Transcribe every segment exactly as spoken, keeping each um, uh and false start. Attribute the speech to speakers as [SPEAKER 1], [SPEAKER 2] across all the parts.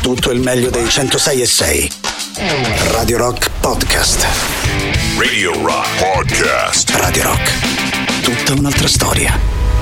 [SPEAKER 1] tutto il meglio dei centosei e sei. Radio Rock Podcast.
[SPEAKER 2] Radio Rock Podcast.
[SPEAKER 1] Radio Rock. Tutta un'altra storia.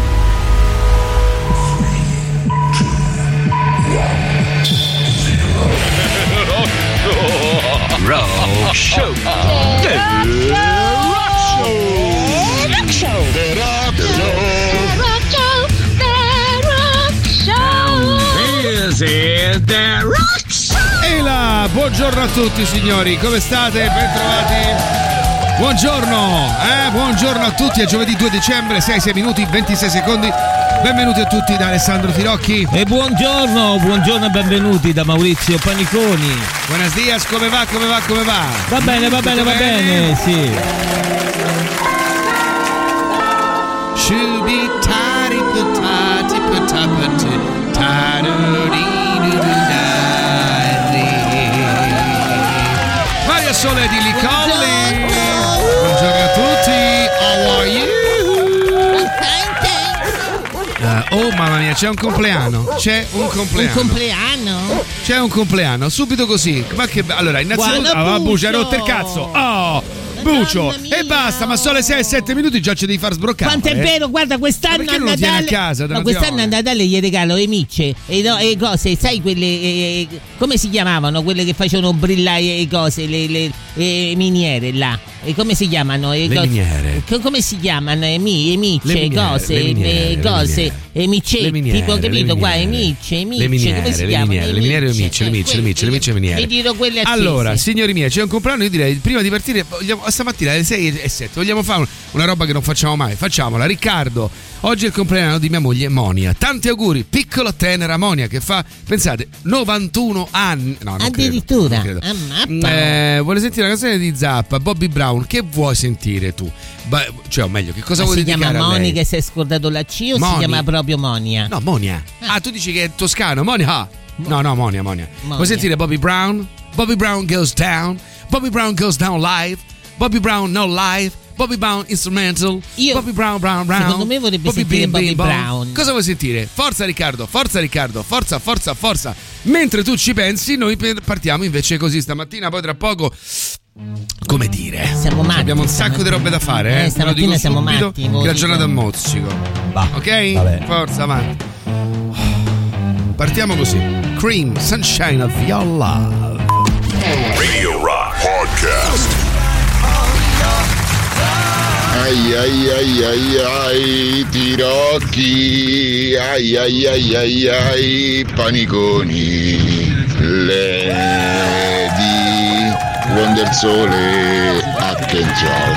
[SPEAKER 2] Rock Show.
[SPEAKER 3] The Rock Show. Rock Show. The Rock Show. The Rock Show.
[SPEAKER 4] This is The Rock Show. E là, buongiorno a tutti signori, come state? Bentrovati. Buongiorno, eh? Buongiorno a tutti, è giovedì due dicembre, sei sei minuti, ventisei secondi. Benvenuti a tutti da Alessandro Tirocchi.
[SPEAKER 5] E buongiorno, buongiorno e benvenuti da Maurizio Paniconi.
[SPEAKER 4] Buenos dias, come va, come va, come va?
[SPEAKER 5] Va bene, va bene, va bene, sì.
[SPEAKER 4] Shubi tari patati patapati taruri. Maria Sole di Licolli. Buongiorno a tutti. How are you? Uh, oh mamma mia, c'è un compleanno. C'è un compleanno.
[SPEAKER 6] Un compleanno?
[SPEAKER 4] C'è un compleanno, subito così. Ma che allora, innanzitutto ah, Buccio, hai rotto il cazzo. Oh! Buccio e basta, ma sono le sei e sette minuti, già ci devi far sbroccare.
[SPEAKER 6] Quanto è
[SPEAKER 4] eh?
[SPEAKER 6] vero, guarda, quest'anno
[SPEAKER 4] a
[SPEAKER 6] Natale.
[SPEAKER 4] A casa,
[SPEAKER 6] no, quest'anno a Natale gli regalo le micce e, no, e cose, sai quelle eh, come si chiamavano? Quelle che facevano brillare le cose, le, le, le miniere là. E come si chiamano?
[SPEAKER 4] Le
[SPEAKER 6] cose,
[SPEAKER 4] miniere.
[SPEAKER 6] Come si chiamano? E mi, e micce,
[SPEAKER 4] le miniere,
[SPEAKER 6] cose,
[SPEAKER 4] le miniere,
[SPEAKER 6] le cose,
[SPEAKER 4] le
[SPEAKER 6] e miccetti, tipo capito qua, e micce, e micce,
[SPEAKER 4] le miniere,
[SPEAKER 6] come si
[SPEAKER 4] le
[SPEAKER 6] chiamano?
[SPEAKER 4] miniere, le miniere o micce, le micce, le micce, le micce, le miniere.
[SPEAKER 6] Mi dirò quelle accese.
[SPEAKER 4] Allora, signori miei, c'è un compleanno, io direi prima di partire, vogliamo, stamattina alle sei e sette, vogliamo fare una roba che non facciamo mai, facciamola. Riccardo, oggi è il compleanno di mia moglie Monia. Tanti auguri, piccola tenera Monia che fa, pensate, novantuno anni. No, non
[SPEAKER 6] addirittura.
[SPEAKER 4] Credo, non credo. Eh, vuole sentire una canzone di Zappa, Bobby Brown, che vuoi sentire tu? Ba- cioè, o meglio, che cosa
[SPEAKER 6] Ma
[SPEAKER 4] vuoi
[SPEAKER 6] si
[SPEAKER 4] dedicare
[SPEAKER 6] chiama
[SPEAKER 4] a lei?
[SPEAKER 6] Moni che si è scordato la C o
[SPEAKER 4] Moni.
[SPEAKER 6] si chiama proprio Monia?
[SPEAKER 4] No, Monia. Ah, ah tu dici che è toscano, Monia. No, no, Monia, Monia.
[SPEAKER 6] Monia.
[SPEAKER 4] Vuoi sentire Bobby Brown? Bobby Brown goes down. Bobby Brown goes down live. Bobby Brown no live. Bobby Brown instrumental.
[SPEAKER 6] Io,
[SPEAKER 4] Bobby Brown Brown Brown.
[SPEAKER 6] Secondo me vorrebbe
[SPEAKER 4] Bobby
[SPEAKER 6] sentire
[SPEAKER 4] Bean,
[SPEAKER 6] Bobby
[SPEAKER 4] Bean,
[SPEAKER 6] Brown.
[SPEAKER 4] Cosa vuoi sentire? Forza Riccardo, forza Riccardo, forza, forza, forza. Mentre tu ci pensi, noi partiamo invece così stamattina, poi tra poco. Come dire?
[SPEAKER 6] Siamo matti.
[SPEAKER 4] Abbiamo un sacco di robe da fare, eh?
[SPEAKER 6] eh stamattina siamo
[SPEAKER 4] subito,
[SPEAKER 6] matti.
[SPEAKER 4] che la giornata è un mozzico.
[SPEAKER 5] Va.
[SPEAKER 4] Ok?
[SPEAKER 5] Vabbè.
[SPEAKER 4] Forza, avanti. Partiamo così. Cream, Sunshine of Your Love.
[SPEAKER 2] Radio Rock Podcast.
[SPEAKER 7] Ai ai ai ai ai Tirocchi, ai ai ai ai ai Paniconi, Lady Wonder Sole Arkansas,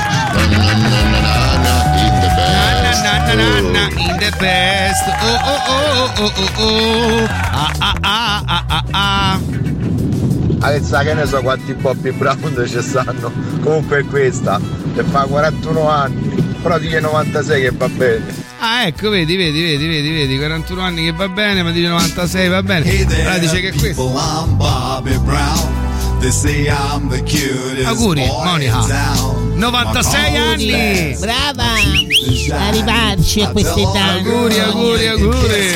[SPEAKER 7] in the best,
[SPEAKER 4] na, na, na, in the best. Oh oh oh oh oh oh. Ah ah ah ah ah ah.
[SPEAKER 8] Alezza, che ne so quanti Bobby Brown ci stanno. Comunque è questa, che fa quarantuno anni, però dice novantasei che va bene.
[SPEAKER 4] Ah, ecco, vedi, vedi, vedi, vedi, vedi, quarantuno anni che va bene, ma dice novantasei va bene. Allora dice che è questo. Auguri, Monica. novantasei anni.
[SPEAKER 6] Brava. Arrivarci a quest'età.
[SPEAKER 4] Auguri, auguri, auguri.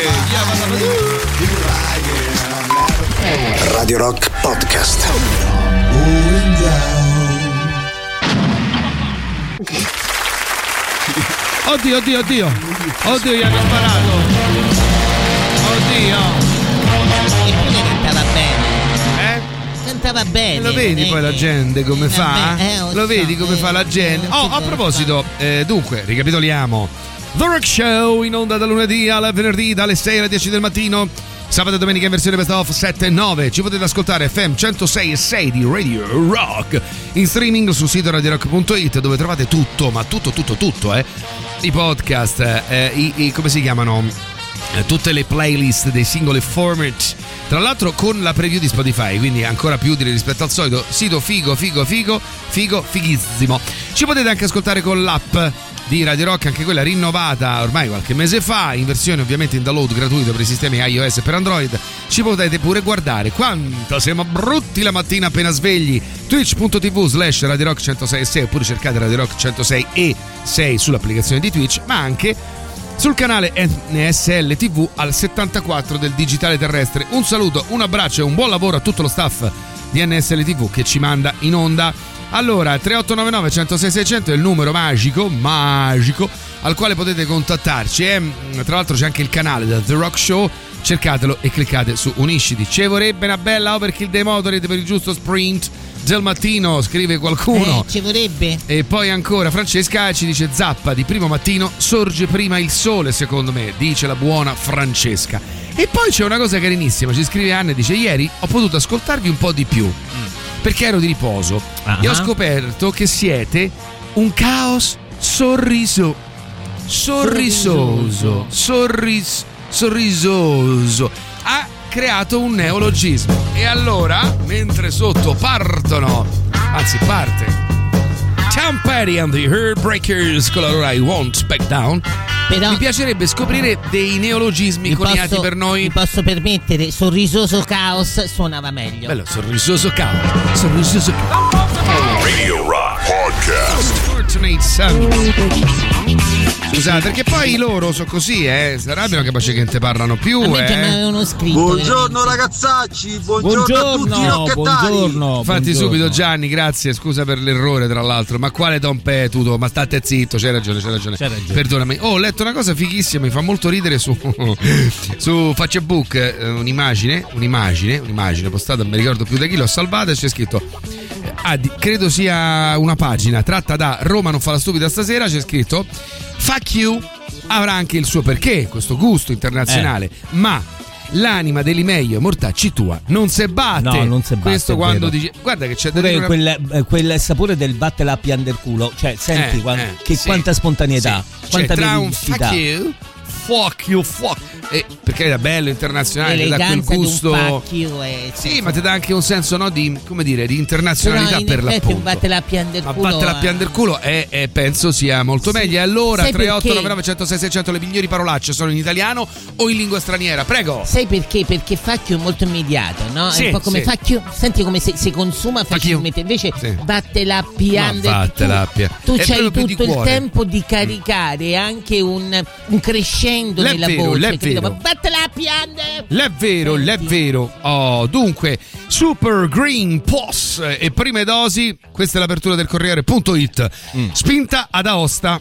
[SPEAKER 1] Radio Rock Podcast.
[SPEAKER 4] Oddio, oddio, oddio. Oddio, gli hanno sparato. Oddio.
[SPEAKER 6] Eppure cantava bene.
[SPEAKER 4] Eh?
[SPEAKER 6] Cantava bene.
[SPEAKER 4] Lo vedi
[SPEAKER 6] eh,
[SPEAKER 4] poi la gente come fa?
[SPEAKER 6] eh, lo
[SPEAKER 4] Lo
[SPEAKER 6] so,
[SPEAKER 4] vedi come
[SPEAKER 6] eh,
[SPEAKER 4] fa la gente?
[SPEAKER 6] eh,
[SPEAKER 4] Oh, a proposito, eh, dunque, ricapitoliamo. The Rock Show in onda dal lunedì al venerdì dalle sei alle dieci del mattino. Sabato e domenica in versione best of sette e nove. Ci potete ascoltare F M centosei e sei di Radio Rock in streaming sul sito radio rock punto it, dove trovate tutto, ma tutto tutto tutto, eh. I podcast, eh, i, i come si chiamano? Eh, tutte le playlist dei singoli format. Tra l'altro con la preview di Spotify, quindi ancora più utile rispetto al solito. Sito figo, figo, figo, figo, fighissimo. Ci potete anche ascoltare con l'app di Radio Rock, anche quella rinnovata ormai qualche mese fa, in versione ovviamente in download gratuito per i sistemi iOS e per Android. Ci potete pure guardare quanto siamo brutti la mattina appena svegli. twitch punto tv slash Radio Rock centosei e sei, oppure cercate Radio Rock centosei e sei sull'applicazione di Twitch, ma anche sul canale N S L T V al settantaquattro del digitale terrestre. Un saluto, un abbraccio e un buon lavoro a tutto lo staff di N S L T V che ci manda in onda. Allora, tre otto nove nove, uno zero sei, sei zero zero è il numero magico, magico al quale potete contattarci. E tra l'altro c'è anche il canale da The Rock Show, cercatelo e cliccate su Unisciti. Ci vorrebbe una bella overkill dei Motorhead per il giusto sprint del mattino, scrive qualcuno.
[SPEAKER 6] Eh, ci vorrebbe.
[SPEAKER 4] E poi ancora Francesca ci dice: Zappa di primo mattino sorge prima il sole, secondo me, dice la buona Francesca. E poi c'è una cosa carinissima, ci scrive Anna e dice: ieri ho potuto ascoltarvi un po' di più perché ero di riposo uh-huh. e ho scoperto che siete un caos sorriso sorrisoso sorris sorrisoso ha creato un neologismo. E allora, mentre sotto partono, anzi parte Tom Petty and the Heartbreakers con la loro I Won't Back Down, però mi piacerebbe scoprire dei neologismi coniati
[SPEAKER 6] posso,
[SPEAKER 4] per noi.
[SPEAKER 6] Mi posso permettere, sorrisoso caos suonava meglio.
[SPEAKER 4] Bello, sorrisoso caos. Sorrisoso caos.
[SPEAKER 2] Radio Rock Podcast.
[SPEAKER 4] Fortunate Son. Scusate, perché poi loro sono così, eh. Si arrabbiano capace che non te parlano più,
[SPEAKER 6] a me
[SPEAKER 4] eh.
[SPEAKER 6] mi avevano scritto.
[SPEAKER 8] Buongiorno ragazzacci, buongiorno, buongiorno a tutti i rocchettari.
[SPEAKER 5] Buongiorno.
[SPEAKER 4] Infatti
[SPEAKER 5] buongiorno.
[SPEAKER 4] subito Gianni, grazie, scusa per l'errore tra l'altro. Ma quale Tom Petuto? Ma state zitto, c'hai ragione, c'hai ragione.
[SPEAKER 5] C'hai ragione.
[SPEAKER 4] Perdonami. Oh, ho letto una cosa fighissima, mi fa molto ridere su su Facebook, eh, un'immagine, un'immagine, un'immagine postata, non mi ricordo più da chi l'ho salvata, e c'è scritto ah, di, credo sia una pagina tratta da Roma non fa la stupida stasera, c'è scritto fuck you avrà anche il suo perché, questo gusto internazionale, eh. ma l'anima dell'Imeio mortacci tua non se batte.
[SPEAKER 5] No, non se batte.
[SPEAKER 4] Questo quando dice, guarda che c'è
[SPEAKER 5] pure
[SPEAKER 4] una...
[SPEAKER 5] quel, eh, quel sapore del battela a pian del culo, cioè senti
[SPEAKER 4] eh,
[SPEAKER 5] quando,
[SPEAKER 4] eh,
[SPEAKER 5] che
[SPEAKER 4] sì,
[SPEAKER 5] quanta spontaneità,
[SPEAKER 4] sì.
[SPEAKER 5] quanta
[SPEAKER 4] cioè, tra un
[SPEAKER 5] veridicità.
[SPEAKER 4] fuck you, fuck you, fuck e perché era bello, internazionale, ti dà quel gusto.
[SPEAKER 6] Fuck you e...
[SPEAKER 4] Sì, ma ti dà anche un senso, no, di, come dire, di internazionalità per l'appunto.
[SPEAKER 6] Battela a pian del
[SPEAKER 4] ma
[SPEAKER 6] culo,
[SPEAKER 4] battela a pian del culo è, è, penso sia molto
[SPEAKER 6] sì.
[SPEAKER 4] meglio. E allora
[SPEAKER 6] Sai
[SPEAKER 4] tre otto nove
[SPEAKER 6] perché?
[SPEAKER 4] nove uno zero sei sei zero zero, le migliori parolacce sono in italiano o in lingua straniera? Prego.
[SPEAKER 6] Sai perché? Perché fuck you è molto immediato, no?
[SPEAKER 4] Sì,
[SPEAKER 6] è un po' come
[SPEAKER 4] sì.
[SPEAKER 6] fuck you, senti come si, si consuma facilmente. Invece
[SPEAKER 4] sì.
[SPEAKER 6] battela a pian del
[SPEAKER 4] battela a pian.
[SPEAKER 6] tu
[SPEAKER 4] È
[SPEAKER 6] c'hai
[SPEAKER 4] proprio più
[SPEAKER 6] tutto
[SPEAKER 4] di
[SPEAKER 6] il
[SPEAKER 4] cuore.
[SPEAKER 6] tempo di caricare anche un, un crescendo
[SPEAKER 4] L'è
[SPEAKER 6] nella
[SPEAKER 4] vero,
[SPEAKER 6] voce,
[SPEAKER 4] l'è
[SPEAKER 6] capito?
[SPEAKER 4] vero.
[SPEAKER 6] Ma battela a pian del...
[SPEAKER 4] L'è vero, l'è vero. Oh, dunque, Super Green Plus e prime dosi. Questa è l'apertura del Corriere.it. Mm. Spinta ad Aosta.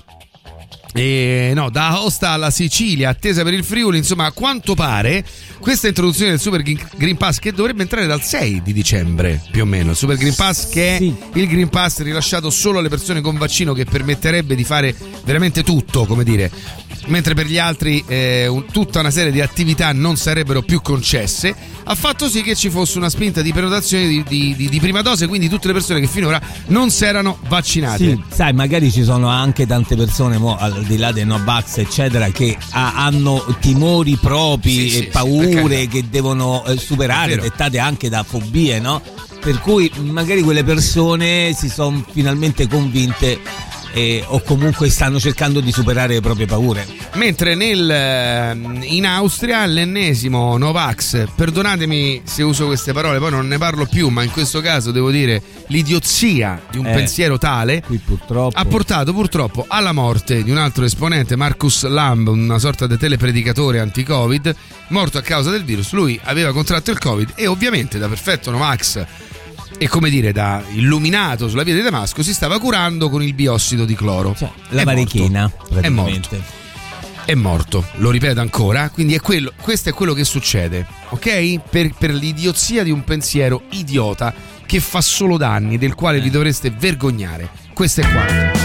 [SPEAKER 4] E no, da Aosta alla Sicilia, attesa per il Friuli. Insomma, a quanto pare questa introduzione del Super Green Pass, che dovrebbe entrare dal sei di dicembre più o meno, Super Green Pass che è
[SPEAKER 5] sì.
[SPEAKER 4] il Green Pass rilasciato solo alle persone con vaccino, che permetterebbe di fare veramente tutto, come dire, mentre per gli altri eh, un, tutta una serie di attività non sarebbero più concesse, ha fatto sì che ci fosse una spinta di prenotazione di, di, di, di prima dose, quindi tutte le persone che finora non si erano vaccinate.
[SPEAKER 5] Sì, sai, magari ci sono anche tante persone, mo, al di là dei Novax eccetera, che ha, hanno timori propri
[SPEAKER 4] sì,
[SPEAKER 5] e
[SPEAKER 4] sì,
[SPEAKER 5] paure
[SPEAKER 4] sì,
[SPEAKER 5] che devono eh, superare,
[SPEAKER 4] Vero.
[SPEAKER 5] dettate anche da fobie, no? Per cui magari quelle persone si sono finalmente convinte eh, o comunque stanno cercando di superare le proprie paure.
[SPEAKER 4] Mentre nel, in Austria l'ennesimo Novax, perdonatemi se uso queste parole, poi non ne parlo più, ma in questo caso devo dire l'idiozia di un
[SPEAKER 5] eh,
[SPEAKER 4] pensiero tale,
[SPEAKER 5] qui purtroppo
[SPEAKER 4] ha portato purtroppo alla morte di un altro esponente, Marcus Lamb, una sorta di telepredicatore anti-Covid, morto a causa del virus. Lui aveva contratto il Covid e ovviamente, da perfetto Novax e come dire da illuminato sulla via di Damasco, si stava curando con il biossido di cloro.
[SPEAKER 5] cioè, la varichina
[SPEAKER 4] è morto. È morto, lo ripeto ancora, quindi è quello, questo è quello che succede, ok? Per, per l'idiozia di un pensiero idiota che fa solo danni, del quale vi dovreste vergognare. Questo è quanto.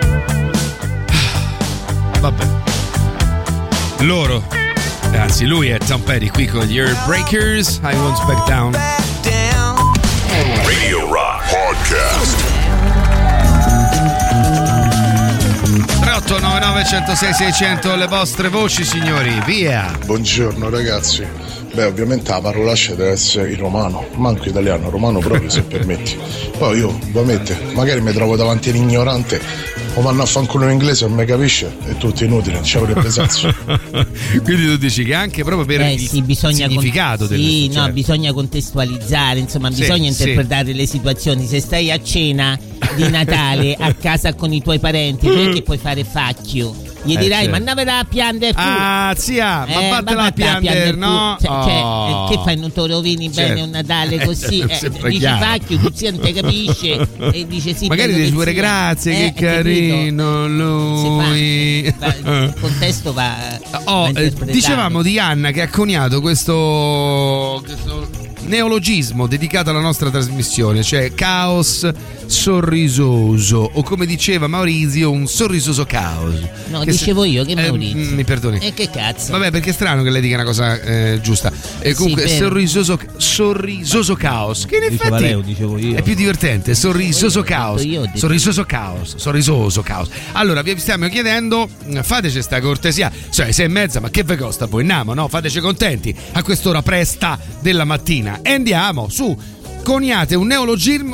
[SPEAKER 4] Vabbè. Loro, anzi lui è Tom Petty qui con gli Heartbreakers, I Won't Back Down.
[SPEAKER 2] Radio Rock Podcast.
[SPEAKER 4] tre otto nove nove uno zero sei sei zero zero, le vostre voci, signori, via.
[SPEAKER 9] Buongiorno ragazzi. Beh, ovviamente la parolaccia deve essere in romano, manco italiano, romano proprio, se permetti. Poi io, ovviamente, magari mi trovo davanti a un ignorante, o vanno a fanculo in inglese, non mi capisce, è tutto inutile, non ci avrebbe senso.
[SPEAKER 4] Quindi tu dici che anche proprio per
[SPEAKER 6] eh,
[SPEAKER 4] il
[SPEAKER 6] sì, bisogna
[SPEAKER 4] significato
[SPEAKER 6] con...
[SPEAKER 4] del
[SPEAKER 6] sì, no,
[SPEAKER 4] cioè...
[SPEAKER 6] bisogna contestualizzare, insomma,
[SPEAKER 4] sì,
[SPEAKER 6] bisogna
[SPEAKER 4] sì.
[SPEAKER 6] interpretare le situazioni. Se stai a cena di Natale a casa con i tuoi parenti, non è che puoi fare fuck you. gli
[SPEAKER 4] Eh,
[SPEAKER 6] dirai
[SPEAKER 4] certo.
[SPEAKER 6] ma andatela a piangere tu.
[SPEAKER 4] Ah, zia, ma
[SPEAKER 6] Eh,
[SPEAKER 4] vattela a piangere, no?
[SPEAKER 6] Cioè, cioè,
[SPEAKER 4] Oh.
[SPEAKER 6] eh, che fai, non te lo rovini
[SPEAKER 4] Certo.
[SPEAKER 6] bene un Natale così?
[SPEAKER 4] Eh,
[SPEAKER 6] Eh,
[SPEAKER 4] sembra
[SPEAKER 6] dici
[SPEAKER 4] chiaro.
[SPEAKER 6] facchio, tu zia non te capisce e dice sì.
[SPEAKER 4] Magari
[SPEAKER 6] bello
[SPEAKER 4] dici
[SPEAKER 6] che
[SPEAKER 4] pure
[SPEAKER 6] sia.
[SPEAKER 4] grazie,
[SPEAKER 6] Eh,
[SPEAKER 4] che carino lui.
[SPEAKER 6] Si fa, eh, va- il contesto va,
[SPEAKER 4] Oh,
[SPEAKER 6] va
[SPEAKER 4] eh,
[SPEAKER 6] interpretato.
[SPEAKER 4] dicevamo di Anna che ha coniato questo, questo neologismo dedicato alla nostra trasmissione, cioè caos sorrisoso, o come diceva Maurizio, un sorrisoso caos.
[SPEAKER 6] No,
[SPEAKER 4] Che
[SPEAKER 6] dicevo
[SPEAKER 4] se-
[SPEAKER 6] io che
[SPEAKER 4] eh,
[SPEAKER 6] Maurizio.
[SPEAKER 4] mm, mi perdoni.
[SPEAKER 6] E che cazzo?
[SPEAKER 4] Vabbè, perché è strano che lei dica una cosa eh, giusta. E comunque
[SPEAKER 6] Sì, vero.
[SPEAKER 4] sorrisoso, sorrisoso caos, che in
[SPEAKER 5] Diceva
[SPEAKER 4] effetti
[SPEAKER 5] lei o dicevo io?
[SPEAKER 4] è più divertente. Sorrisoso
[SPEAKER 6] Ho detto
[SPEAKER 4] caos.
[SPEAKER 6] io, ho detto
[SPEAKER 4] Sorrisoso caos. Sorrisoso caos. Allora, vi stiamo chiedendo, fateci sta cortesia. Cioè, sei e mezza, ma che vi costa? Poi andiamo, no? Fateci contenti a quest'ora presta della mattina. E andiamo, su. Coniate un neologismo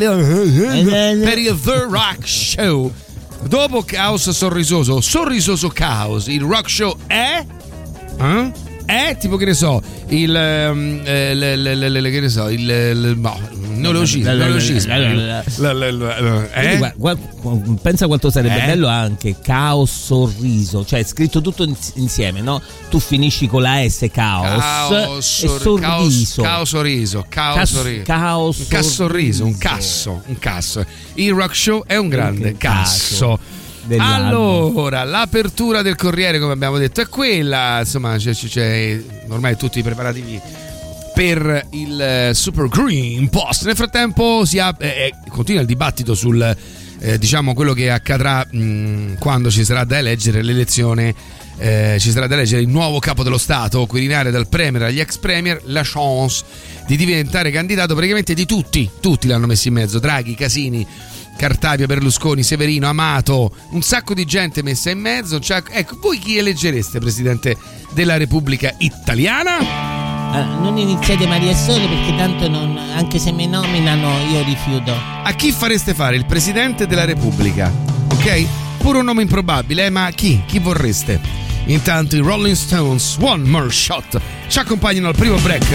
[SPEAKER 4] per il The Rock Show. Dopo caos sorrisoso, sorrisoso caos, il rock show è? Eh? È tipo, che ne so, il ehm, eh, le- le- le- le- che ne so, il, il no, neologismo, neologismo. il- la- la- la-
[SPEAKER 5] Quindi,
[SPEAKER 4] eh?
[SPEAKER 5] gua- gua- pensa quanto sarebbe
[SPEAKER 4] Eh?
[SPEAKER 5] bello anche caos sorriso, cioè scritto tutto ins- insieme, no? Tu finisci con la S caos,
[SPEAKER 4] Caos,
[SPEAKER 5] e
[SPEAKER 4] sorri- caos,
[SPEAKER 5] sorriso.
[SPEAKER 4] caos sorriso, caos
[SPEAKER 5] Cas-
[SPEAKER 4] sorriso.
[SPEAKER 5] caos
[SPEAKER 4] un caos sorriso, un
[SPEAKER 5] sorriso.
[SPEAKER 4] casso, un casso. Il rock show è un grande
[SPEAKER 5] Un
[SPEAKER 4] casso.
[SPEAKER 5] dell'album.
[SPEAKER 4] Allora, l'apertura del Corriere, come abbiamo detto, è quella. Insomma, c'è, c'è- c'è ormai tutti i preparativi per il eh, Super Green Post. Nel frattempo si ha, eh, eh, continua il dibattito sul eh, diciamo quello che accadrà mh, quando ci sarà da eleggere l'elezione. Eh, ci sarà da eleggere il nuovo capo dello Stato, Quirinale dal Premier agli ex Premier, la chance di diventare candidato praticamente di tutti. Tutti l'hanno messo in mezzo: Draghi, Casini, Cartabia, Berlusconi, Severino, Amato, un sacco di gente messa in mezzo. Cioè, ecco, voi chi eleggereste Presidente della Repubblica Italiana?
[SPEAKER 6] Ah, non iniziate Maria e Sole perché tanto non, anche se mi nominano io rifiuto.
[SPEAKER 4] A chi fareste fare il Presidente della Repubblica? Ok? Pure un nome improbabile, eh, ma chi? Chi vorreste? Intanto i Rolling Stones, One More Shot, ci accompagnano al primo break.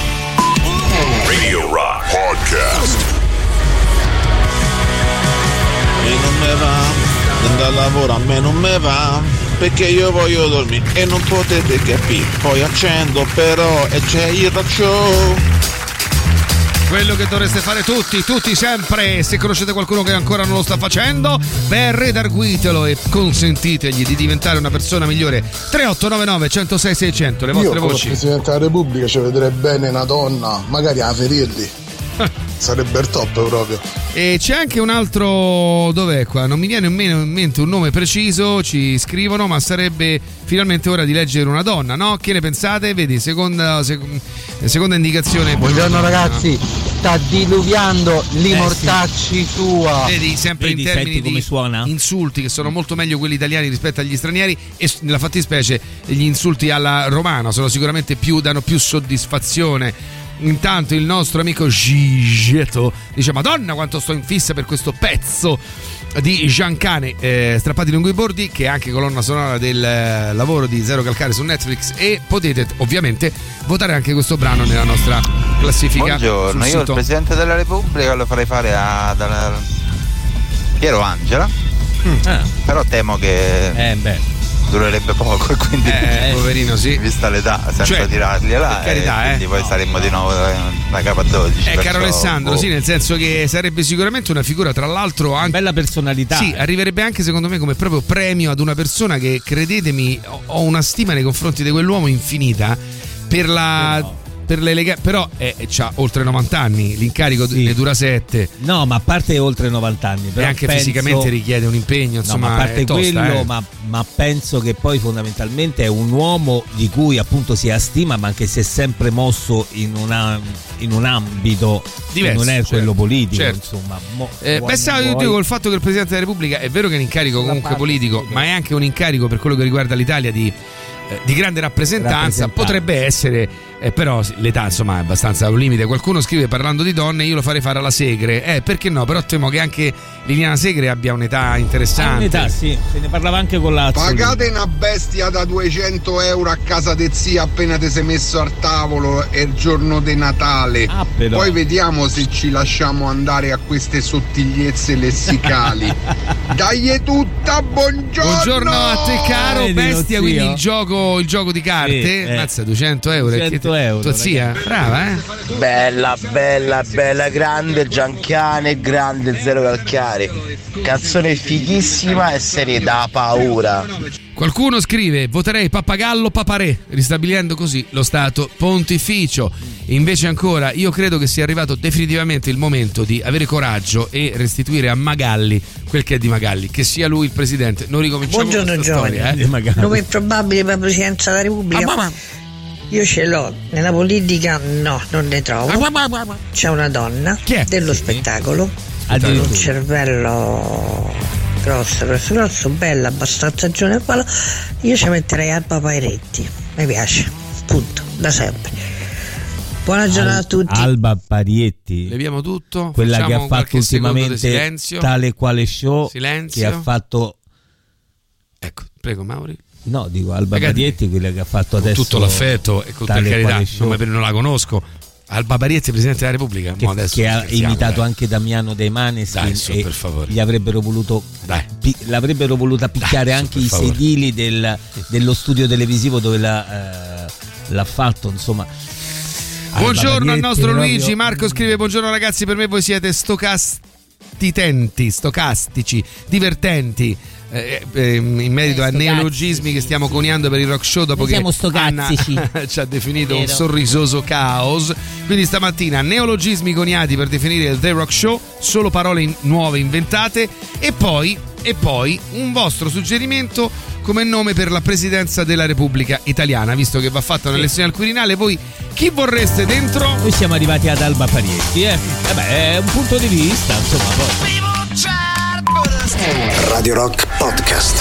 [SPEAKER 2] Radio Rock Podcast.
[SPEAKER 10] E non me va, andare al lavoro a me non me va, perché io voglio dormire e non potete capire. Poi accendo però e c'è il rock show.
[SPEAKER 4] Quello che dovreste fare tutti, tutti sempre. Se conoscete qualcuno che ancora non lo sta facendo, beh, redarguitelo e consentitegli di diventare una persona migliore. tre otto nove nove, uno zero sei, seicento, le
[SPEAKER 9] Io
[SPEAKER 4] vostre
[SPEAKER 9] come
[SPEAKER 4] voci.
[SPEAKER 9] Presidente della Repubblica ci vedrei bene una donna, magari a Ferilli. Sarebbe il top proprio.
[SPEAKER 4] E c'è anche un altro, dov'è qua? Non mi viene in meno- in mente un nome preciso, ci scrivono, ma sarebbe finalmente ora di leggere una donna, no? Che ne pensate? Vedi, seconda, sec- seconda indicazione. per-
[SPEAKER 11] Buongiorno ragazzi, sta diluviando li
[SPEAKER 4] Eh,
[SPEAKER 11] mortacci tua.
[SPEAKER 4] Vedi, sempre
[SPEAKER 5] Vedi,
[SPEAKER 4] in termini
[SPEAKER 5] senti come
[SPEAKER 4] di
[SPEAKER 5] suona?
[SPEAKER 4] insulti che sono molto meglio quelli italiani rispetto agli stranieri, e s- nella fattispecie gli insulti alla romana sono sicuramente più, danno più soddisfazione. Intanto il nostro amico Gigetto dice: Madonna quanto sto in fissa per questo pezzo di Giancane, eh, Strappati lungo i bordi, che è anche colonna sonora del eh, lavoro di Zero Calcare su Netflix, e potete ovviamente votare anche questo brano nella nostra classifica.
[SPEAKER 12] Buongiorno,
[SPEAKER 4] sul
[SPEAKER 12] io il
[SPEAKER 4] sito.
[SPEAKER 12] Presidente della Repubblica lo farei fare a dalla- Piero Angela,
[SPEAKER 5] Ah,
[SPEAKER 12] però temo che
[SPEAKER 5] eh beh.
[SPEAKER 12] durerebbe poco e quindi
[SPEAKER 4] Eh, poverino, sì.
[SPEAKER 12] vista l'età senza
[SPEAKER 4] Cioè,
[SPEAKER 12] tirargliela,
[SPEAKER 4] per carità,
[SPEAKER 12] e quindi
[SPEAKER 4] eh.
[SPEAKER 12] poi saremmo di nuovo da capo a dodici.
[SPEAKER 4] Eh,
[SPEAKER 12] perciò,
[SPEAKER 4] caro Alessandro,
[SPEAKER 12] boh.
[SPEAKER 4] sì, nel senso che sarebbe sicuramente una figura, tra l'altro, anche.
[SPEAKER 5] Bella personalità.
[SPEAKER 4] Sì, arriverebbe anche secondo me come proprio premio ad una persona che, credetemi, ho- ho una stima nei confronti di quell'uomo infinita per la. Per l'eleganza, però eh, c'ha oltre novanta anni, l'incarico
[SPEAKER 5] Sì.
[SPEAKER 4] ne dura sette,
[SPEAKER 5] No, ma a parte oltre novanta anni,
[SPEAKER 4] e
[SPEAKER 5] però
[SPEAKER 4] anche
[SPEAKER 5] penso-
[SPEAKER 4] fisicamente richiede un impegno,
[SPEAKER 5] No,
[SPEAKER 4] insomma,
[SPEAKER 5] ma a parte
[SPEAKER 4] è tosta,
[SPEAKER 5] quello,
[SPEAKER 4] eh.
[SPEAKER 5] ma, ma penso che poi fondamentalmente è un uomo di cui appunto si ha stima, ma che si è sempre mosso in, una, in un ambito
[SPEAKER 4] Diverso,
[SPEAKER 5] che non è
[SPEAKER 4] certo,
[SPEAKER 5] quello politico,
[SPEAKER 4] certo.
[SPEAKER 5] insomma. Mo-
[SPEAKER 4] Eh,
[SPEAKER 5] vuoi,
[SPEAKER 4] beh, sai,
[SPEAKER 5] non
[SPEAKER 4] io
[SPEAKER 5] vuoi.
[SPEAKER 4] dico, il fatto che il Presidente della Repubblica è vero che è un incarico comunque
[SPEAKER 5] parte
[SPEAKER 4] politico,
[SPEAKER 5] sì,
[SPEAKER 4] ma è anche un incarico per quello che riguarda l'Italia di, eh, di grande rappresentanza,
[SPEAKER 5] Rappresentanza.
[SPEAKER 4] potrebbe essere Eh, però sì, l'età insomma è abbastanza a un limite. Qualcuno scrive parlando di donne, io lo farei fare alla Segre. Eh, perché no? Però temo che anche Liliana Segre abbia un'età interessante.
[SPEAKER 5] Ha un'età, sì, se ne parlava anche con la
[SPEAKER 13] Pagate una bestia da duecento euro a casa de zia appena ti sei messo al tavolo è il giorno di Natale.
[SPEAKER 5] Ah, però.
[SPEAKER 13] Poi vediamo se ci lasciamo andare a queste sottigliezze lessicali. Dai tutta, buongiorno!
[SPEAKER 4] Buongiorno a te caro
[SPEAKER 5] Vedi,
[SPEAKER 4] bestia,
[SPEAKER 5] lo
[SPEAKER 4] quindi
[SPEAKER 5] zio?
[SPEAKER 4] il gioco, il gioco di carte.
[SPEAKER 5] Sì, eh.
[SPEAKER 4] Mazza, duecento euro.
[SPEAKER 5] duecento euro,
[SPEAKER 4] Tua zia? Brava, eh?
[SPEAKER 14] Bella, bella, bella, grande Gianchiane, grande Zero Calcare. Canzone fighissima e serie da paura.
[SPEAKER 4] Qualcuno scrive voterei Pappagallo Paparè, ristabilendo così lo stato pontificio. Invece ancora io credo che sia arrivato definitivamente il momento di avere coraggio e restituire a Magalli quel che è di Magalli, che sia lui il presidente. Non ricominciamo
[SPEAKER 15] Buongiorno
[SPEAKER 4] questa
[SPEAKER 15] giovani,
[SPEAKER 4] storia, eh?
[SPEAKER 15] nome improbabile per la presidenza della Repubblica.
[SPEAKER 4] Ah, mamma.
[SPEAKER 15] Io ce l'ho, nella politica no, non ne trovo. C'è una donna dello spettacolo, con un cervello grosso, grosso, grosso, bella, abbastanza giovane. Io ci metterei Alba Pairetti, mi piace, punto, da sempre. Buona giornata
[SPEAKER 5] Al-
[SPEAKER 15] a tutti.
[SPEAKER 5] Alba Parietti,
[SPEAKER 4] leviamo tutto,
[SPEAKER 5] quella che
[SPEAKER 4] facciamo
[SPEAKER 5] ha
[SPEAKER 4] qualche
[SPEAKER 5] fatto
[SPEAKER 4] secondo di
[SPEAKER 5] ultimamente
[SPEAKER 4] silenzio.
[SPEAKER 5] Tale Quale Show,
[SPEAKER 4] Silenzio.
[SPEAKER 5] che ha fatto,
[SPEAKER 4] ecco, prego Mauri.
[SPEAKER 5] no dico Alba
[SPEAKER 4] Ragazzi,
[SPEAKER 5] Parietti, quella che ha fatto
[SPEAKER 4] Con
[SPEAKER 5] adesso
[SPEAKER 4] tutto l'affetto e con per
[SPEAKER 5] Tale
[SPEAKER 4] carità,
[SPEAKER 5] Quale Show,
[SPEAKER 4] non, non la conosco. Alba Parietti, presidente della Repubblica,
[SPEAKER 5] che,
[SPEAKER 4] mo adesso
[SPEAKER 5] che ha
[SPEAKER 4] scherziamo,
[SPEAKER 5] imitato
[SPEAKER 4] dai.
[SPEAKER 5] anche Damiano De Maneskin.
[SPEAKER 4] Dai, su,
[SPEAKER 5] e
[SPEAKER 4] per favore.
[SPEAKER 5] gli avrebbero voluto
[SPEAKER 4] Dai.
[SPEAKER 5] pi- l'avrebbero voluta picchiare
[SPEAKER 4] Dai, su,
[SPEAKER 5] anche
[SPEAKER 4] per
[SPEAKER 5] i
[SPEAKER 4] favore.
[SPEAKER 5] sedili del- dello studio televisivo dove l'ha, eh, l'ha fatto, insomma. Alba
[SPEAKER 4] Buongiorno al
[SPEAKER 5] Parietti
[SPEAKER 4] nostro
[SPEAKER 5] proprio-
[SPEAKER 4] Luigi. Marco scrive buongiorno ragazzi, per me voi siete stocastitenti, stocastici, divertenti. Eh, eh, in merito
[SPEAKER 6] Eh,
[SPEAKER 4] ai
[SPEAKER 6] stocazzici.
[SPEAKER 4] neologismi che stiamo coniando per il rock show dopo
[SPEAKER 6] Noi
[SPEAKER 4] che
[SPEAKER 6] siamo stocazzici.
[SPEAKER 4] Anna ci ha definito un
[SPEAKER 6] Vero.
[SPEAKER 4] sorrisoso caos. Quindi stamattina neologismi coniati per definire il The Rock Show, solo parole in- nuove inventate e poi, e poi un vostro suggerimento come nome per la presidenza della Repubblica Italiana, visto che va fatta un'elezione al Quirinale. Voi chi vorreste dentro?
[SPEAKER 5] Noi siamo arrivati ad Alba Parietti, eh. Eh beh, è un punto di vista, insomma, poi.
[SPEAKER 1] Radio Rock Podcast.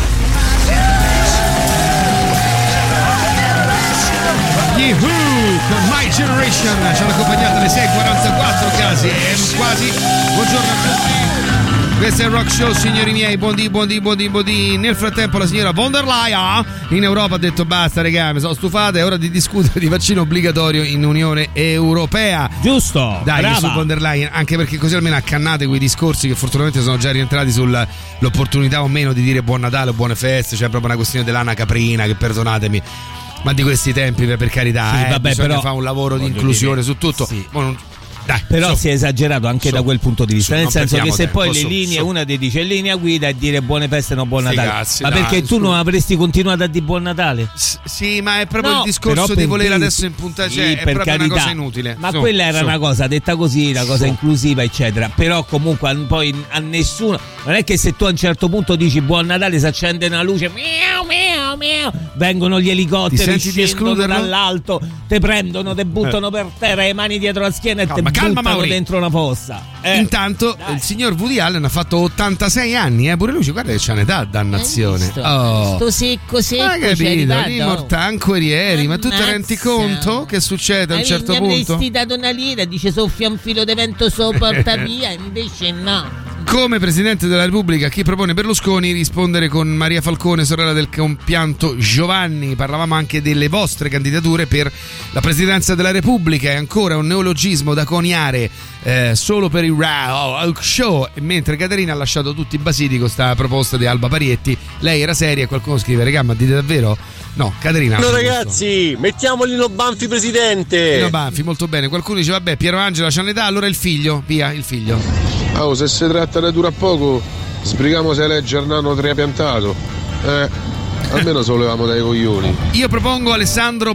[SPEAKER 4] Yahoo con My Generation ci hanno accompagnato alle sei e quarantaquattro casi e quasi. Buongiorno a tutti. Questo è il Rock Show, signori miei. Buondì, buondì, buondì, buondì. Nel frattempo la signora von der Leyen in Europa ha detto basta regà, mi sono stufata, è ora di discutere di vaccino obbligatorio in Unione Europea.
[SPEAKER 5] Giusto,
[SPEAKER 4] dai,
[SPEAKER 5] brava.
[SPEAKER 4] su von der Leyen, anche perché così almeno accannate quei discorsi che fortunatamente sono già rientrati sull'opportunità o meno di dire buon Natale o buone feste, cioè proprio una questione dell'ana caprina, che perdonatemi, ma di questi tempi per carità,
[SPEAKER 5] Sì,
[SPEAKER 4] eh,
[SPEAKER 5] vabbè,
[SPEAKER 4] bisogna
[SPEAKER 5] però,
[SPEAKER 4] fare un lavoro di
[SPEAKER 5] voglio
[SPEAKER 4] inclusione
[SPEAKER 5] dire,
[SPEAKER 4] su tutto.
[SPEAKER 5] sì.
[SPEAKER 4] Ma non- dai,
[SPEAKER 5] Però
[SPEAKER 4] su.
[SPEAKER 5] si è esagerato anche
[SPEAKER 4] Su.
[SPEAKER 5] da quel punto di vista,
[SPEAKER 4] Su,
[SPEAKER 5] nel
[SPEAKER 4] non
[SPEAKER 5] senso che
[SPEAKER 4] perdiamo
[SPEAKER 5] se
[SPEAKER 4] tempo,
[SPEAKER 5] poi le
[SPEAKER 4] su,
[SPEAKER 5] linee,
[SPEAKER 4] su.
[SPEAKER 5] una ti dice linea guida e dire buone feste e non buon
[SPEAKER 4] Sti
[SPEAKER 5] Natale,
[SPEAKER 4] cazzi,
[SPEAKER 5] ma
[SPEAKER 4] dai,
[SPEAKER 5] perché tu
[SPEAKER 4] su.
[SPEAKER 5] non avresti continuato a dire buon Natale?
[SPEAKER 4] S- sì, ma è proprio
[SPEAKER 5] No,
[SPEAKER 4] il discorso
[SPEAKER 5] però
[SPEAKER 4] di
[SPEAKER 5] per
[SPEAKER 4] voler
[SPEAKER 5] dire-
[SPEAKER 4] adesso impuntare, cioè,
[SPEAKER 5] Sì,
[SPEAKER 4] è
[SPEAKER 5] per
[SPEAKER 4] proprio una
[SPEAKER 5] carità.
[SPEAKER 4] cosa inutile.
[SPEAKER 5] Ma
[SPEAKER 4] Su,
[SPEAKER 5] quella era
[SPEAKER 4] su.
[SPEAKER 5] una cosa detta così, una cosa
[SPEAKER 4] Su.
[SPEAKER 5] inclusiva, eccetera. Però comunque a- poi a nessuno, non è che se tu a un certo punto dici buon Natale, si accende una luce, miau, miau, miau, vengono gli
[SPEAKER 4] Ti
[SPEAKER 5] elicotteri,
[SPEAKER 4] senti di
[SPEAKER 5] scendono
[SPEAKER 4] escluderlo?
[SPEAKER 5] dall'alto, te prendono, te buttano per terra, le mani dietro la schiena e
[SPEAKER 4] Calma,
[SPEAKER 5] te
[SPEAKER 4] calma,
[SPEAKER 5] buttano
[SPEAKER 4] Mauri.
[SPEAKER 5] dentro una fossa. Eh.
[SPEAKER 4] Intanto il signor Woody Allen ha fatto ottantasei anni, eh? Pure lui, guarda che c'ha un'età, dannazione. Oh.
[SPEAKER 6] Sto secco secco.
[SPEAKER 4] Hai
[SPEAKER 6] c'è
[SPEAKER 4] capito?
[SPEAKER 6] arrivato.
[SPEAKER 4] Lì mortanquerieri, ma tu ti
[SPEAKER 6] Ammazza.
[SPEAKER 4] rendi conto che succede a un
[SPEAKER 6] Eh,
[SPEAKER 4] certo
[SPEAKER 6] mi
[SPEAKER 4] punto?
[SPEAKER 6] avresti dato una lira, dice soffia un filo di vento sopra, porta via, invece no.
[SPEAKER 4] Come Presidente della Repubblica, chi propone Berlusconi rispondere con Maria Falcone, sorella del compianto Giovanni. Parlavamo anche delle vostre candidature per la Presidenza della Repubblica. È ancora un neologismo da coniare eh, solo per il Rock Show, mentre Caterina ha lasciato tutti basiti con sta proposta di Alba Parietti. Lei era seria e qualcuno scrive regà, ma dite davvero? No, Caterina.
[SPEAKER 16] No ragazzi, mettiamo Lino Banfi presidente.
[SPEAKER 4] Lino Banfi, molto bene. Qualcuno dice vabbè, Piero Angela c'ha un'età, allora il figlio, via, il figlio.
[SPEAKER 17] Oh, se si tratta di dura poco, sbrighiamo se legge il nano trapiantato. Eh, almeno sollevamo dai coglioni.
[SPEAKER 4] Io propongo Alessandro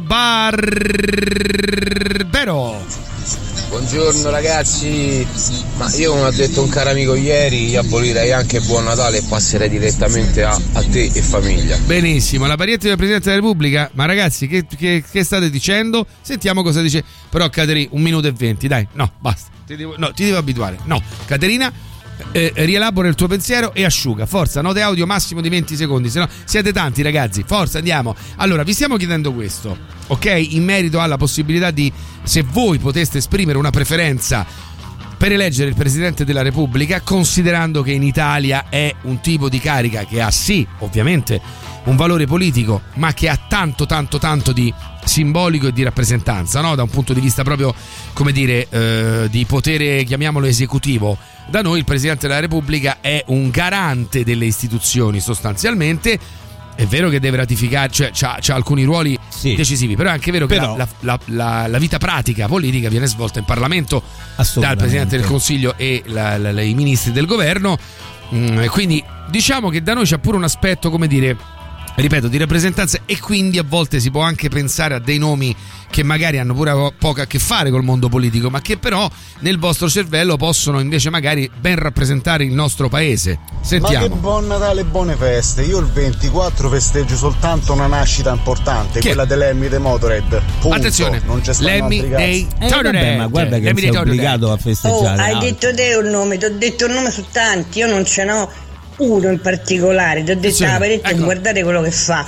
[SPEAKER 4] Barbero.
[SPEAKER 18] Buongiorno ragazzi, ma io come ha detto un caro amico ieri, io abolirei anche Buon Natale e passerei direttamente a, a te e famiglia.
[SPEAKER 4] Benissimo, la Parietti del Presidente della Repubblica. Ma ragazzi, che, che, che state dicendo? Sentiamo cosa dice. Però Caterina, un minuto e venti, dai, no, basta. Ti devo, no, ti devo abituare. No, Caterina, Eh, rielabora il tuo pensiero e asciuga. Forza, note audio massimo di venti secondi, se no siete tanti ragazzi, forza, andiamo. Allora, vi stiamo chiedendo questo, ok? In merito alla possibilità di, se voi poteste esprimere una preferenza per eleggere il Presidente della Repubblica, considerando che in Italia è un tipo di carica che ha sì, ovviamente, un valore politico, ma che ha tanto tanto tanto di simbolico e di rappresentanza, no? Da un punto di vista proprio, come dire, eh, di potere, chiamiamolo esecutivo. Da noi il Presidente della Repubblica è un garante delle istituzioni sostanzialmente. È vero che deve ratificare, cioè c'ha, c'ha alcuni ruoli sì. decisivi, però è anche vero però, che la, la, la, la vita pratica politica viene svolta in Parlamento dal Presidente del Consiglio e la, la, la, i ministri del governo. Mm, quindi diciamo che da noi c'è pure un aspetto, come dire, ripeto, di rappresentanza, e quindi a volte si può anche pensare a dei nomi che magari hanno pure poco a che fare col mondo politico, ma che però nel vostro cervello possono invece magari ben rappresentare il nostro paese. Sentiamo.
[SPEAKER 19] Ma che buon Natale e buone feste. Io il ventiquattro festeggio soltanto una nascita importante, che? quella dell'Emmy dei Motorhead. Punto. Attenzione, non c'è
[SPEAKER 4] l'Emmy dei
[SPEAKER 5] Motorhead. Ma guarda che sei obbligato a festeggiare.
[SPEAKER 15] Oh, hai detto te un nome, ti ho detto un nome su tanti, io non ce n'ho uno in particolare, ti ho detto la parete, ecco. Guardate quello che fa.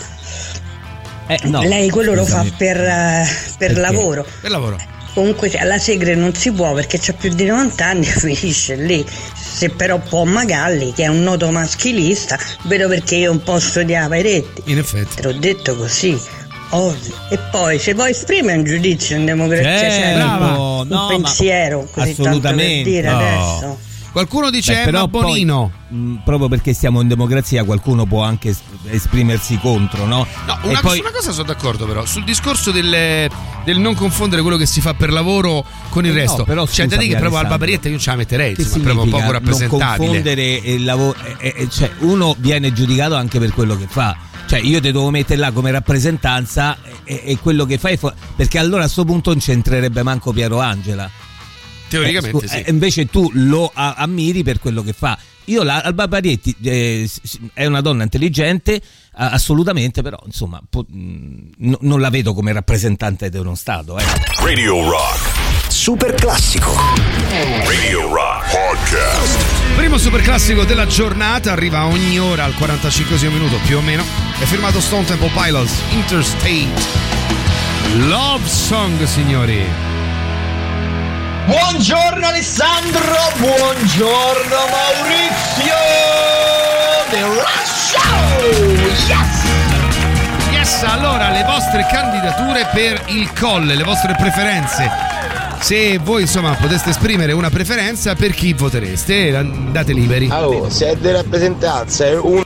[SPEAKER 5] Eh, no,
[SPEAKER 15] lei quello scusami. lo fa per, uh, per lavoro.
[SPEAKER 4] Per lavoro.
[SPEAKER 15] Comunque alla Segre non si può perché c'ha più di novanta anni e finisce lì. Se però può Magalli, che è un noto maschilista, vedo perché io non posso odiare Pairetti.
[SPEAKER 4] In effetti.
[SPEAKER 15] Te l'ho detto così. Oh, e poi se vuoi esprimere un giudizio in democrazia,
[SPEAKER 5] eh,
[SPEAKER 15] c'è
[SPEAKER 5] bravo,
[SPEAKER 15] un
[SPEAKER 5] no,
[SPEAKER 15] pensiero così
[SPEAKER 5] assolutamente
[SPEAKER 15] tanto per dire
[SPEAKER 5] no.
[SPEAKER 15] adesso.
[SPEAKER 4] Qualcuno dice
[SPEAKER 5] Beh,
[SPEAKER 4] Emma Bonino.
[SPEAKER 5] Poi, mh, proprio perché siamo in democrazia, qualcuno può anche es- esprimersi contro, no?
[SPEAKER 4] No, una,
[SPEAKER 5] e poi...
[SPEAKER 4] su una cosa sono d'accordo, però sul discorso del, del non confondere quello che si fa per lavoro con il
[SPEAKER 5] eh
[SPEAKER 4] resto.
[SPEAKER 5] No, però
[SPEAKER 4] cioè, da dire che proprio Alba Parietta io ce la metterei,
[SPEAKER 5] che
[SPEAKER 4] insomma, proprio un poco rappresentabile.
[SPEAKER 5] Non confondere il lavoro, eh, eh, cioè uno viene giudicato anche per quello che fa. Cioè io ti devo mettere là come rappresentanza e, e quello che fai, perché allora a sto punto non c'entrerebbe manco Piero Angela.
[SPEAKER 4] Teoricamente
[SPEAKER 5] eh,
[SPEAKER 4] sì.
[SPEAKER 5] eh, invece tu lo a- ammiri per quello che fa. Io la Alba Parietti eh, è una donna intelligente, assolutamente, però insomma po- n- non la vedo come rappresentante di uno Stato. Eh.
[SPEAKER 1] Radio Rock super classico.
[SPEAKER 2] Radio Rock Podcast.
[SPEAKER 4] Primo super classico della giornata, arriva ogni ora al quarantacinquesimo minuto più o meno. È firmato Stone Temple Pilots, Interstate Love Song, signori.
[SPEAKER 20] Buongiorno Alessandro, buongiorno Maurizio, The Rock Show, yes!
[SPEAKER 4] Yes, allora le vostre candidature per il Colle, le vostre preferenze. Se voi insomma poteste esprimere una preferenza, per chi votereste? Andate liberi.
[SPEAKER 14] Allora, se è di rappresentanza e uno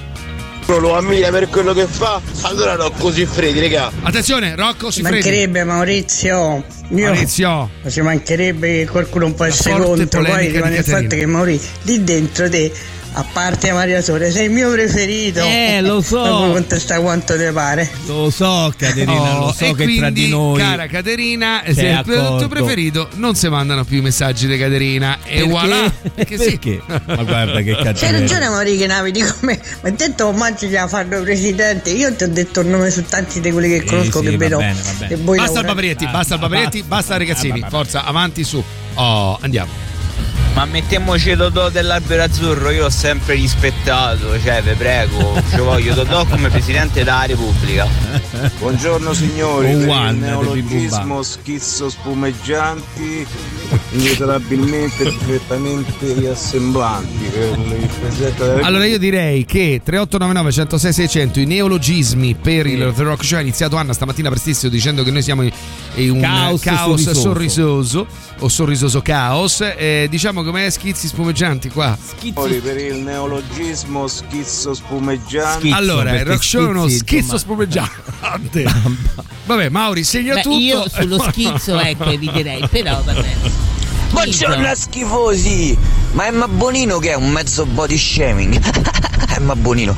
[SPEAKER 14] lo ammira per quello che fa, allora no, così freddi, raga.
[SPEAKER 4] Attenzione, Rocco
[SPEAKER 15] Ci mancherebbe Maurizio. Io,
[SPEAKER 4] Maurizio,
[SPEAKER 15] ci mancherebbe che qualcuno un po' secondo, poi rimane il fatto che Maurizio lì dentro te, a parte Maria Sole, sei il mio preferito.
[SPEAKER 5] Eh, lo so.
[SPEAKER 15] Ma puoi contestare quanto ti pare.
[SPEAKER 5] Lo so, Caterina,
[SPEAKER 4] oh,
[SPEAKER 5] lo so
[SPEAKER 4] e
[SPEAKER 5] che
[SPEAKER 4] quindi,
[SPEAKER 5] tra di noi,
[SPEAKER 4] cara Caterina, se è il tuo preferito, non si mandano più i messaggi di Caterina. E
[SPEAKER 5] perché?
[SPEAKER 4] voilà. Perché,
[SPEAKER 5] perché?
[SPEAKER 4] Sì.
[SPEAKER 5] Ma guarda che cazzo.
[SPEAKER 15] C'hai ragione Maurizio che navi di come. Ma detto omaggio gli ha fatto presidente. Io ti ho detto il nome su tanti di quelli che conosco,
[SPEAKER 5] sì,
[SPEAKER 15] che
[SPEAKER 5] va
[SPEAKER 15] vedo.
[SPEAKER 5] bene, va bene.
[SPEAKER 15] Che voi
[SPEAKER 4] basta
[SPEAKER 15] lavorate.
[SPEAKER 4] Albaparietti, basta Albaparietti, basta ragazzini. Forza, avanti su. Oh, andiamo.
[SPEAKER 12] Ma mettiamoci Dodò dell'Albero Azzurro, io l'ho sempre rispettato, cioè vi prego, ci voglio Dodò come Presidente della Repubblica.
[SPEAKER 21] Buongiorno signori,
[SPEAKER 5] Oh,
[SPEAKER 21] per
[SPEAKER 5] one,
[SPEAKER 21] il neologismo schizzo spumeggianti, inesorabilmente direttamente riassemblanti per il Presidente della Repubblica.
[SPEAKER 4] Allora io direi che tre otto nove nove uno zero sei sei zero zero i neologismi per il The Rock Show. Ha iniziato Anna stamattina prestissimo dicendo che noi siamo in un
[SPEAKER 5] caos,
[SPEAKER 4] caos
[SPEAKER 5] sorrisoso.
[SPEAKER 4] sorrisoso o sorrisoso caos, eh, diciamo come schizzi spumeggianti qua.
[SPEAKER 21] Schizzi. Per il neologismo schizzo spumeggiante.
[SPEAKER 4] Schizzo, allora il Rock Show è uno
[SPEAKER 5] schizzi,
[SPEAKER 4] schizzo
[SPEAKER 5] insomma.
[SPEAKER 4] spumeggiante. Vabbè, Mauri, segna
[SPEAKER 6] Beh,
[SPEAKER 4] tutto.
[SPEAKER 6] io sullo schizzo ecco eviterei, però va bene.
[SPEAKER 20] Buongiorno a schifosi, ma Emma Bonino che è un mezzo body shaming? Emma Bonino.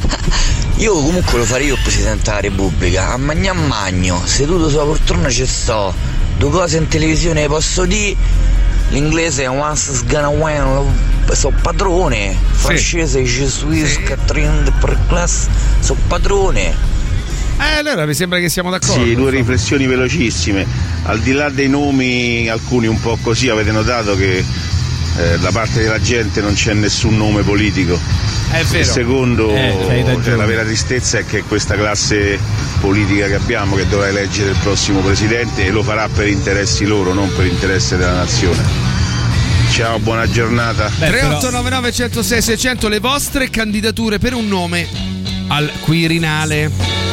[SPEAKER 20] Io comunque lo farei io Presidente della Repubblica, a magna magno, seduto sulla poltrona ci sto, due cose in televisione posso dire, l'inglese è once gonna win, so padrone, francese je suis Catherine de Perclass, so padrone.
[SPEAKER 4] Eh, allora mi sembra che siamo d'accordo.
[SPEAKER 10] Sì, due riflessioni velocissime. Al di là dei nomi, alcuni un po' così, avete notato che eh, da parte della gente non c'è nessun nome politico.
[SPEAKER 4] È vero.
[SPEAKER 10] Il secondo,
[SPEAKER 5] Eh,
[SPEAKER 10] cioè, la vera tristezza è che questa classe politica che abbiamo, che dovrà eleggere il prossimo presidente, e lo farà per interessi loro, non per interesse della nazione. Ciao, buona giornata.
[SPEAKER 4] tre otto nove nove uno zero sei sei zero zero, le vostre candidature per un nome al Quirinale.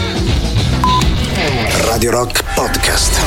[SPEAKER 1] Radio Rock Podcast.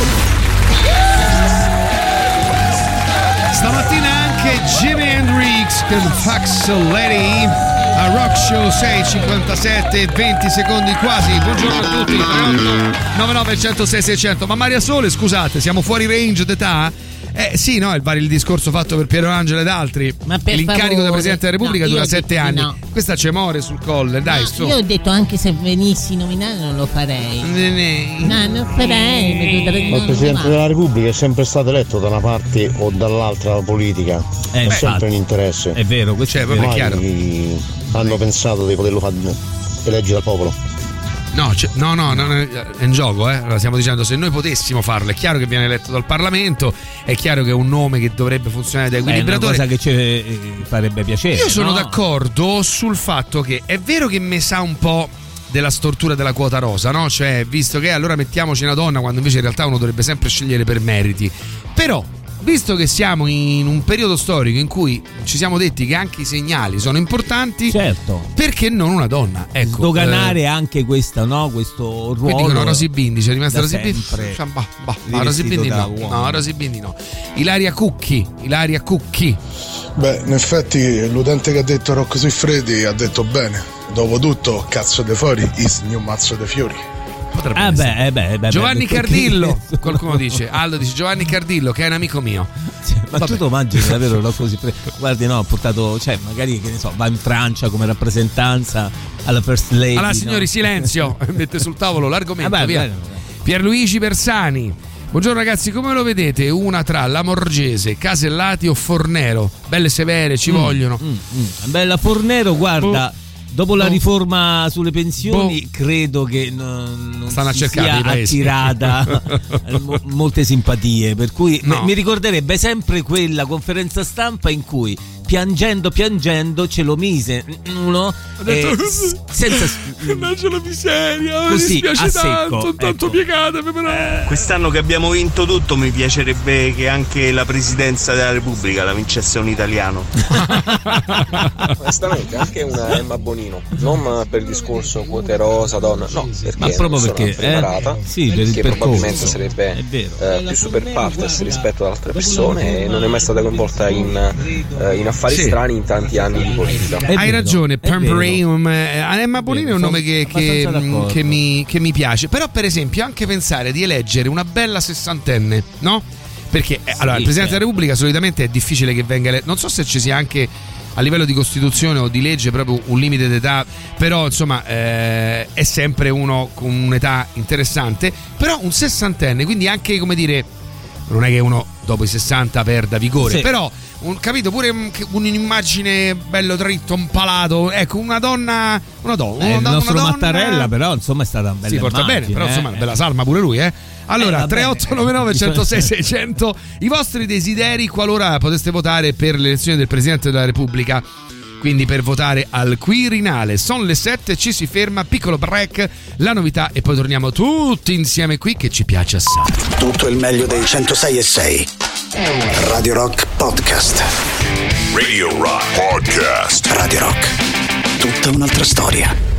[SPEAKER 4] Stamattina anche Jimi Hendrix con Fax Lady a Rock Show. Sei cinquantasette, venti secondi quasi. Buongiorno a tutti. nove nove uno zero sei sei zero zero. Ma Maria Sole, scusate, siamo fuori range d'età? Eh sì, no, il, il discorso fatto per Piero Angelo ed altri.
[SPEAKER 6] Ma per
[SPEAKER 4] L'incarico
[SPEAKER 6] favore.
[SPEAKER 4] da Presidente della Repubblica
[SPEAKER 6] No,
[SPEAKER 4] dura
[SPEAKER 6] io ho
[SPEAKER 4] sette
[SPEAKER 6] detto
[SPEAKER 4] anni.
[SPEAKER 6] no.
[SPEAKER 4] Questa c'è more sul colle, dai,
[SPEAKER 6] No,
[SPEAKER 4] su.
[SPEAKER 6] io ho detto anche se venissi nominato non lo farei. No, non farei. mi dovrei-
[SPEAKER 19] Ma il
[SPEAKER 6] non
[SPEAKER 19] Presidente
[SPEAKER 6] lo
[SPEAKER 19] della Repubblica è sempre stato eletto da una parte o dall'altra politica.
[SPEAKER 5] Eh,
[SPEAKER 19] è
[SPEAKER 5] infatti.
[SPEAKER 19] sempre un interesse.
[SPEAKER 5] È vero, questo
[SPEAKER 4] Cioè,
[SPEAKER 5] è
[SPEAKER 4] proprio
[SPEAKER 5] vero.
[SPEAKER 4] è chiaro.
[SPEAKER 19] Mai hanno pensato di poterlo fare eleggere dal popolo.
[SPEAKER 4] No, cioè, no, no, no, no, è in gioco, eh. Allora, stiamo dicendo, se noi potessimo farlo, è chiaro che viene eletto dal Parlamento, è chiaro che è un nome che dovrebbe funzionare da
[SPEAKER 5] Beh, è una
[SPEAKER 4] equilibratore.
[SPEAKER 5] cosa che ci eh, farebbe piacere.
[SPEAKER 4] Io sono
[SPEAKER 5] no?
[SPEAKER 4] d'accordo sul fatto che è vero che mi sa un po' della stortura della quota rosa, no? Cioè, visto che allora mettiamoci una donna quando invece in realtà uno dovrebbe sempre scegliere per meriti. Però, visto che siamo in un periodo storico in cui ci siamo detti che anche i segnali sono importanti,
[SPEAKER 5] certo,
[SPEAKER 4] perché non una donna? Ecco,
[SPEAKER 5] sdoganare
[SPEAKER 4] eh,
[SPEAKER 5] anche questa, no? Questo ruolo.
[SPEAKER 4] qui dicono Rosy Bindi, c'è rimasta
[SPEAKER 5] da
[SPEAKER 4] Rosy Bindi.
[SPEAKER 5] sempre
[SPEAKER 4] Cioè, bah, bah, ma Rosy
[SPEAKER 5] rivestito
[SPEAKER 4] Bindi
[SPEAKER 5] da
[SPEAKER 4] no.
[SPEAKER 5] uomo.
[SPEAKER 4] No, Rosy Bindi no. Ilaria Cucchi, Ilaria Cucchi.
[SPEAKER 9] Beh, in effetti l'utente che ha detto Rocco Siffredi ha detto bene. Dopotutto, cazzo de fuori, is new mazzo de fiori.
[SPEAKER 4] Potrebbe
[SPEAKER 5] Ah
[SPEAKER 4] essere.
[SPEAKER 5] beh, eh beh, eh beh,
[SPEAKER 4] Giovanni
[SPEAKER 5] beh,
[SPEAKER 4] Cardillo, qualcuno dice, Aldo dice Giovanni Cardillo che è un amico mio.
[SPEAKER 5] Ma tu lo mangi davvero Rocco Siffredi? Guardi, no, ha portato, cioè magari che ne so, va in Francia come rappresentanza alla First Lady.
[SPEAKER 4] Allora signori,
[SPEAKER 5] no?
[SPEAKER 4] silenzio, mette sul tavolo l'argomento.
[SPEAKER 5] Vabbè,
[SPEAKER 4] via.
[SPEAKER 5] bene.
[SPEAKER 4] Pierluigi Bersani. Buongiorno ragazzi, come lo vedete? Una tra Lamorgese, Casellati o Fornero? Belle severe, ci
[SPEAKER 5] Mm,
[SPEAKER 4] vogliono.
[SPEAKER 5] mm, mm. Bella Fornero, guarda.
[SPEAKER 4] Boh.
[SPEAKER 5] Dopo la
[SPEAKER 4] Boh.
[SPEAKER 5] riforma sulle pensioni,
[SPEAKER 4] Boh.
[SPEAKER 5] credo che non, non
[SPEAKER 4] Stanno a
[SPEAKER 5] si
[SPEAKER 4] cercare
[SPEAKER 5] sia
[SPEAKER 4] i paesi.
[SPEAKER 5] attirata mo- molte simpatie. Per cui
[SPEAKER 4] No.
[SPEAKER 5] mi- mi ricorderebbe sempre quella conferenza stampa in cui piangendo piangendo ce lo mise uno eh, s- senza
[SPEAKER 4] Mannaggia la miseria, mi
[SPEAKER 5] Così,
[SPEAKER 4] dispiace
[SPEAKER 5] a secco,
[SPEAKER 4] tanto, tanto
[SPEAKER 5] ecco.
[SPEAKER 4] piegatemi però.
[SPEAKER 21] Quest'anno che abbiamo vinto tutto mi piacerebbe che anche la presidenza della Repubblica la vincesse un italiano.
[SPEAKER 18] Onestamente anche una Emma Bonino, non per il discorso quote rosa, donna, no, perché
[SPEAKER 5] Ma proprio
[SPEAKER 18] non sono
[SPEAKER 5] perché,
[SPEAKER 18] preparata,
[SPEAKER 5] eh? Sì, per il
[SPEAKER 18] che
[SPEAKER 5] percorso.
[SPEAKER 18] probabilmente sarebbe
[SPEAKER 5] È vero.
[SPEAKER 18] eh, più super partes rispetto ad altre persone e non è mai stata coinvolta in, eh, in affari
[SPEAKER 4] Sì.
[SPEAKER 18] strani in tanti anni di politica.
[SPEAKER 5] È
[SPEAKER 4] Hai
[SPEAKER 5] vero,
[SPEAKER 4] ragione,
[SPEAKER 5] è
[SPEAKER 4] Pampereum. Emma Bonino è un
[SPEAKER 5] Sono
[SPEAKER 4] nome che, che,
[SPEAKER 5] abbastanza d'accordo.
[SPEAKER 4] che mi, che mi piace. Però, per esempio, anche pensare di eleggere una bella sessantenne, no? Perché eh, allora, il Presidente
[SPEAKER 5] certo.
[SPEAKER 4] della Repubblica solitamente è difficile che venga eletto. Non so se ci sia anche a livello di Costituzione o di legge proprio un limite d'età, però insomma eh, è sempre uno con un'età interessante. Però un sessantenne, quindi anche, come dire, non è che uno dopo i sessanta perda vigore,
[SPEAKER 5] Sì.
[SPEAKER 4] però un, capito, pure un- che- un'immagine bello dritto, un palato, ecco, una donna, una donna,
[SPEAKER 5] Eh,
[SPEAKER 4] una,
[SPEAKER 5] il
[SPEAKER 4] una
[SPEAKER 5] nostro
[SPEAKER 4] donna,
[SPEAKER 5] Mattarella però insomma è stata una bella
[SPEAKER 4] si porta
[SPEAKER 5] immagine,
[SPEAKER 4] bene, però
[SPEAKER 5] eh.
[SPEAKER 4] insomma una bella salma pure lui, eh. Allora,
[SPEAKER 5] Eh, va
[SPEAKER 4] tre
[SPEAKER 5] bene.
[SPEAKER 4] otto nove nove uno zero sei sei zero zero, i vostri desideri qualora poteste votare per l'elezione del Presidente della Repubblica. Quindi per votare al Quirinale sono le sette, ci si ferma, piccolo break, la novità e poi torniamo tutti insieme qui che ci piace assai.
[SPEAKER 1] Tutto il meglio dei centosei e sei. Radio Rock Podcast.
[SPEAKER 2] Radio Rock Podcast.
[SPEAKER 1] Radio Rock. Tutta un'altra storia.